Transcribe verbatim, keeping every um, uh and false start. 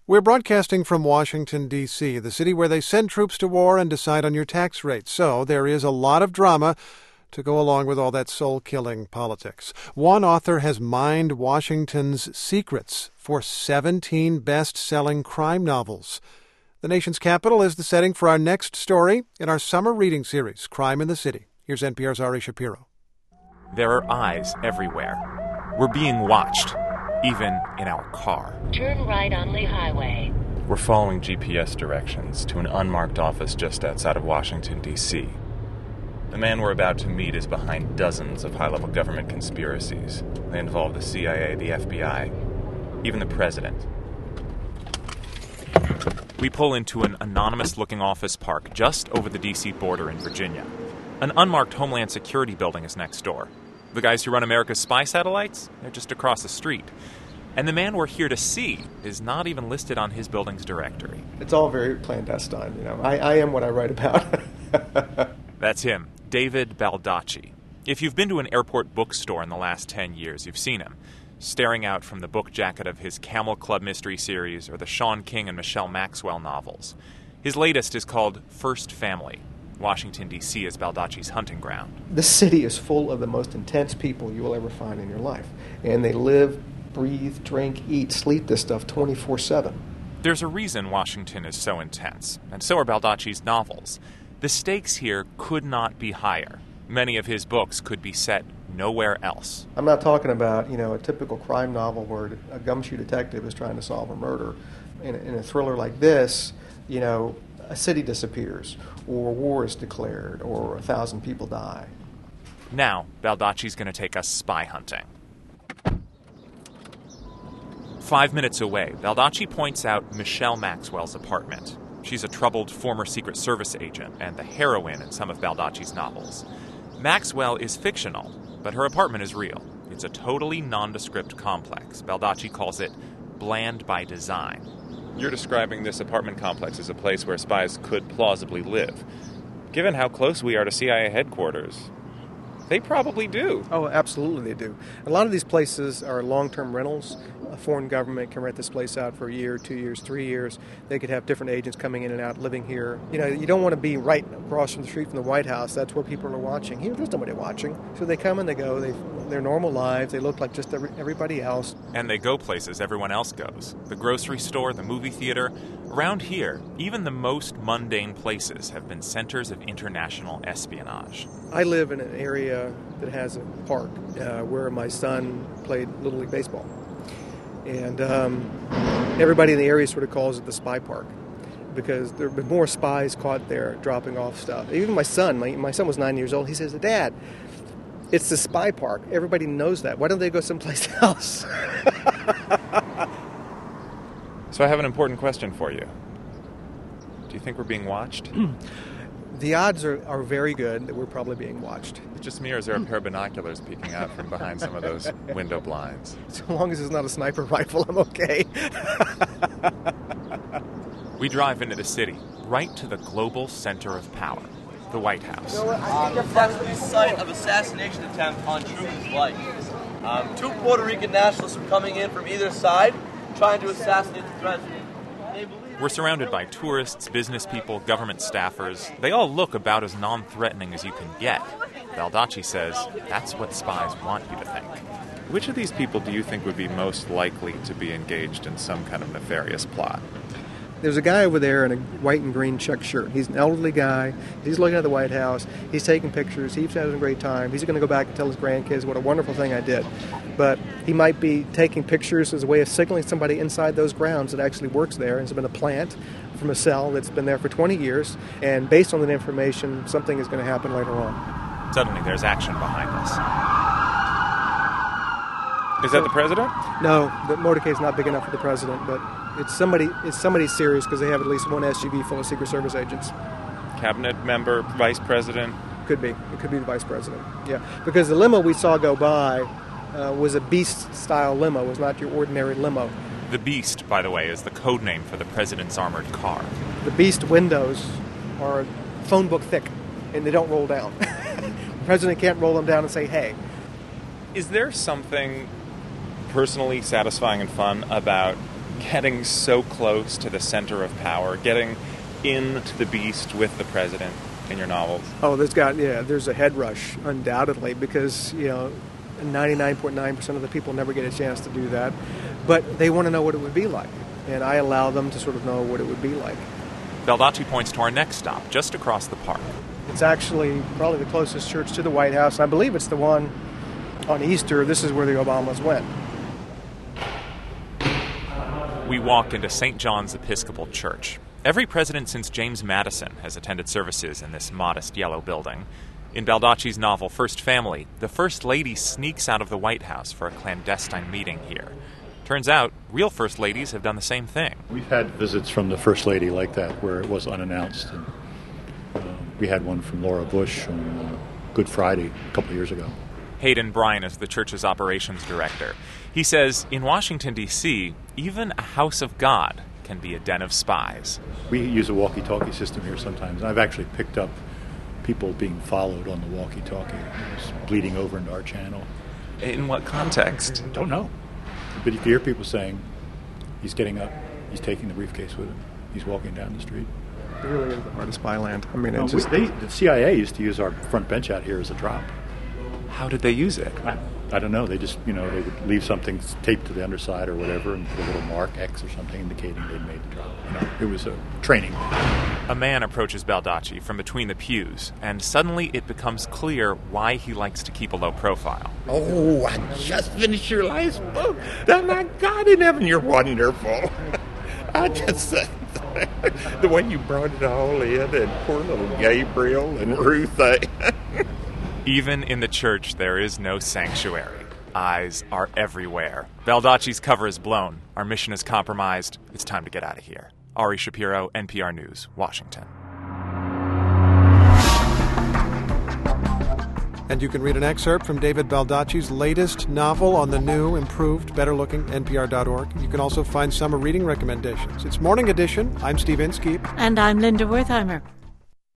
We're broadcasting from Washington, D C, the city where they send troops to war and decide on your tax rate. So there is a lot of drama to go along with all that soul-killing politics. One author has mined Washington's secrets for seventeen best-selling crime novels. The nation's capital is the setting for our next story in our summer reading series, Crime in the City. Here's N P R's Ari Shapiro. There are eyes everywhere. We're being watched, even in our car. Turn right on Lee Highway. We're following G P S directions to an unmarked office just outside of Washington, D C The man we're about to meet is behind dozens of high-level government conspiracies. They involve the C I A, the F B I, even the president. We pull into an anonymous-looking office park just over the D C border in Virginia. An unmarked Homeland Security building is next door. The guys who run America's spy satellites, they're just across the street. And the man we're here to see is not even listed on his building's directory. It's all very clandestine, you know. I, I am what I write about. That's him, David Baldacci. If you've been to an airport bookstore in the last ten years, you've seen him, staring out from the book jacket of his Camel Club mystery series or the Sean King and Michelle Maxwell novels. His latest is called First Family. Washington, D C is Baldacci's hunting ground. This city is full of the most intense people you will ever find in your life. And they live, breathe, drink, eat, sleep this stuff twenty-four seven. There's a reason Washington is so intense, and so are Baldacci's novels. The stakes here could not be higher. Many of his books could be set nowhere else. I'm not talking about, you know, a typical crime novel where a gumshoe detective is trying to solve a murder. In, in a thriller like this, you know, a city disappears, or war is declared, or a thousand people die. Now, Baldacci's going to take us spy hunting. Five minutes away, Baldacci points out Michelle Maxwell's apartment. She's a troubled former Secret Service agent and the heroine in some of Baldacci's novels. Maxwell is fictional, but her apartment is real. It's a totally nondescript complex. Baldacci calls it bland by design. You're describing this apartment complex as a place where spies could plausibly live. Given how close we are to C I A headquarters, they probably do. Oh, absolutely they do. A lot of these places are long-term rentals. A foreign government can rent this place out for a year, two years, three years. They could have different agents coming in and out, living here. You know, you don't want to be right across from the street from the White House. That's where people are watching. Here, there's nobody watching. So they come and they go. They, their normal lives. They look like just every, everybody else. And they go places everyone else goes. The grocery store, the movie theater. Around here, even the most mundane places have been centers of international espionage. I live in an area that has a park uh, where my son played Little League Baseball. And um, everybody in the area sort of calls it the spy park because there have been more spies caught there dropping off stuff. Even my son, my, my son was nine years old, he says, Dad, it's the spy park. Everybody knows that. Why don't they go someplace else? So I have an important question for you. Do you think we're being watched? The odds are, are very good that we're probably being watched. It's just me, or is there a pair of binoculars peeking out from behind some of those window blinds? So long as it's not a sniper rifle, I'm okay. We drive into the city, right to the global center of power, the White House. Um, that's the site of assassination attempt on Truman's life. Um, two Puerto Rican nationalists are coming in from either side, trying to assassinate the president. We're surrounded by tourists, business people, government staffers. They all look about as non-threatening as you can get. Baldacci says that's what spies want you to think. Which of these people do you think would be most likely to be engaged in some kind of nefarious plot? There's a guy over there in a white and green check shirt. He's an elderly guy. He's looking at the White House. He's taking pictures. He's having a great time. He's going to go back and tell his grandkids what a wonderful thing I did. But he might be taking pictures as a way of signaling somebody inside those grounds that actually works there. It's been a plant from a cell that's been there for twenty years. And based on that information, something is going to happen later on. Suddenly, there's action behind us. Is that the president? No, the motorcade is not big enough for the president, but it's somebody. It's somebody serious because they have at least one S U V full of Secret Service agents. Cabinet member, vice president? Could be. It could be the vice president. Yeah, because the limo we saw go by uh, was a Beast-style limo. It was not your ordinary limo. The Beast, by the way, is the code name for the president's armored car. The Beast windows are phone book thick, and they don't roll down. The president can't roll them down and say, hey. Is there something personally satisfying and fun about getting so close to the center of power, getting into the beast with the president in your novels? Oh, there's got yeah, there's a head rush undoubtedly because you know, ninety-nine point nine percent of the people never get a chance to do that, but they want to know what it would be like, and I allow them to sort of know what it would be like. Baldacci points to our next stop, just across the park. It's actually probably the closest church to the White House. I believe it's the one on Easter. This is where the Obamas went. We walk into Saint John's Episcopal Church. Every president since James Madison has attended services in this modest yellow building. In Baldacci's novel First Family, the First Lady sneaks out of the White House for a clandestine meeting here. Turns out, real First Ladies have done the same thing. We've had visits from the First Lady like that, where it was unannounced. And, uh, we had one from Laura Bush on uh, Good Friday a couple of years ago. Hayden Bryan is the church's operations director. He says, in Washington, D C, even a house of God can be a den of spies. We use a walkie-talkie system here sometimes, and I've actually picked up people being followed on the walkie-talkie. It's bleeding over into our channel. In what context? Don't know. But you can hear people saying, he's getting up, he's taking the briefcase with him, he's walking down the street. It really is the heart of spy land. I mean, No, it's we, just... they, the C I A used to use our front bench out here as a drop. How did they use it? I, I don't know. They just, you know, they would leave something taped to the underside or whatever and put a little mark X or something indicating they'd made the drop. You know, it was a training. A man approaches Baldacci from between the pews, and suddenly it becomes clear why he likes to keep a low profile. Oh, I just finished your last book. Oh, my God in heaven, you're wonderful. I just, uh, the way you brought it all in, and poor little Gabriel and Ruth. Uh, Even in the church, there is no sanctuary. Eyes are everywhere. Baldacci's cover is blown. Our mission is compromised. It's time to get out of here. Ari Shapiro, N P R News, Washington. And you can read an excerpt from David Baldacci's latest novel on the new, improved, better-looking N P R dot org. You can also find summer reading recommendations. It's Morning Edition. I'm Steve Inskeep. And I'm Linda Wertheimer.